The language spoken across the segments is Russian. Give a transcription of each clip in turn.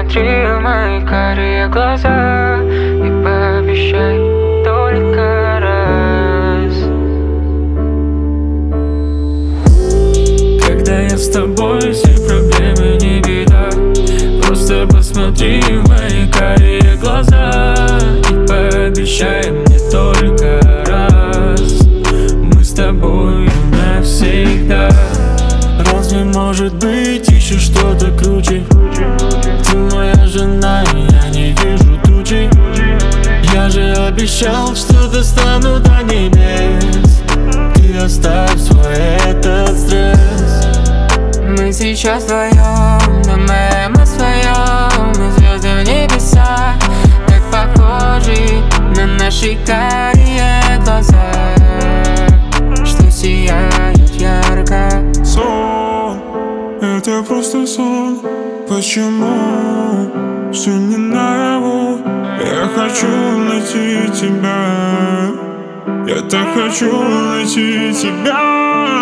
посмотри в мои карие глаза и пообещай только раз. Когда я с тобой, все проблемы не беда. Просто посмотри в мои карие глаза и пообещай мне только раз. Мы с тобой навсегда. Разве может быть еще что-то круче? Ты моя жена, и я не вижу тучи. Я же обещал, что достану до небес. Ты оставь свой этот стресс. Мы сейчас вдвоем, думаем о своем. Мы звезды в небесах, так похожи на наши карие глаза, что сияют ярко. Сон, это просто сон. Почему все не наяву? Я хочу найти тебя. Я так хочу найти тебя.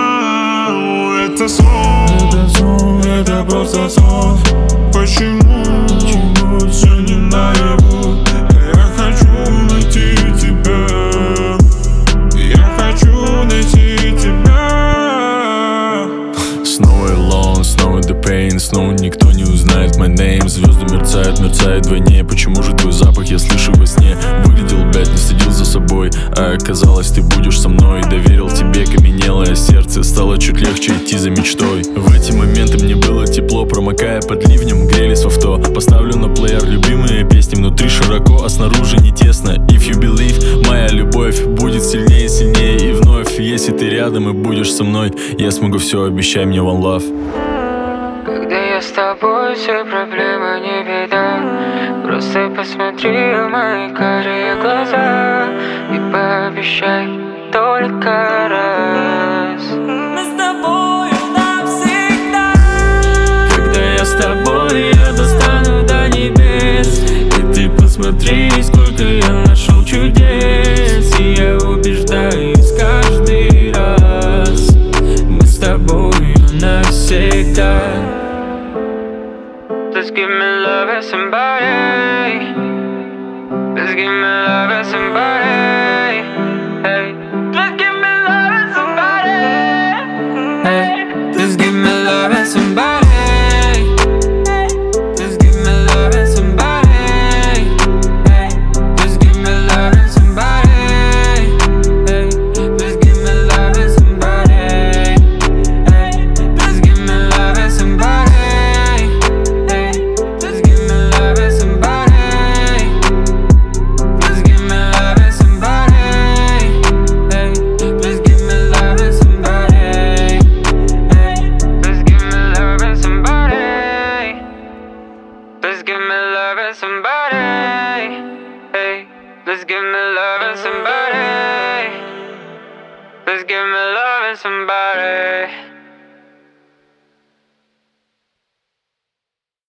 Это сон, это просто сон. Почему все не наяву? Я хочу найти тебя. Я хочу найти тебя. Снова alone, снова the pain. Снова никто не узнает my name. Звезды мерцают, мерцают вдвойне. Почему же твой запах я слышу во сне? Выглядел бед, не следил за собой, а оказалось ты будешь со мной. Доверил тебе каменелое сердце, стало чуть легче идти за мечтой. В эти моменты мне было тепло, промокая под ливнем, грелись в авто. Поставлю на плеер любимые песни, внутри широко, а снаружи не тесно. If you believe, моя любовь будет сильнее, сильнее и вновь. Если ты рядом и будешь со мной, я смогу все, обещай мне one love. Когда я с тобой, все проблемы не беда. Просто посмотри в мои карие глаза и пообещай только раз. Мы с тобой навсегда. Когда я с тобой, я достану до небес. И ты посмотри, сколько я нашел чудес. И я убеждаюсь каждый раз. Мы с тобой навсегда. Just give me love and somebody. Just give me love and somebody. Hey. Just give me love and somebody. Hey. Just give me love and somebody. Just give me love and somebody. Hey. Just give me love and somebody. Hey. Just give me love and somebody. Hey. Just give me love and somebody. Let's give me love and somebody. Hey, let's give me love and somebody. Let's give me love and somebody.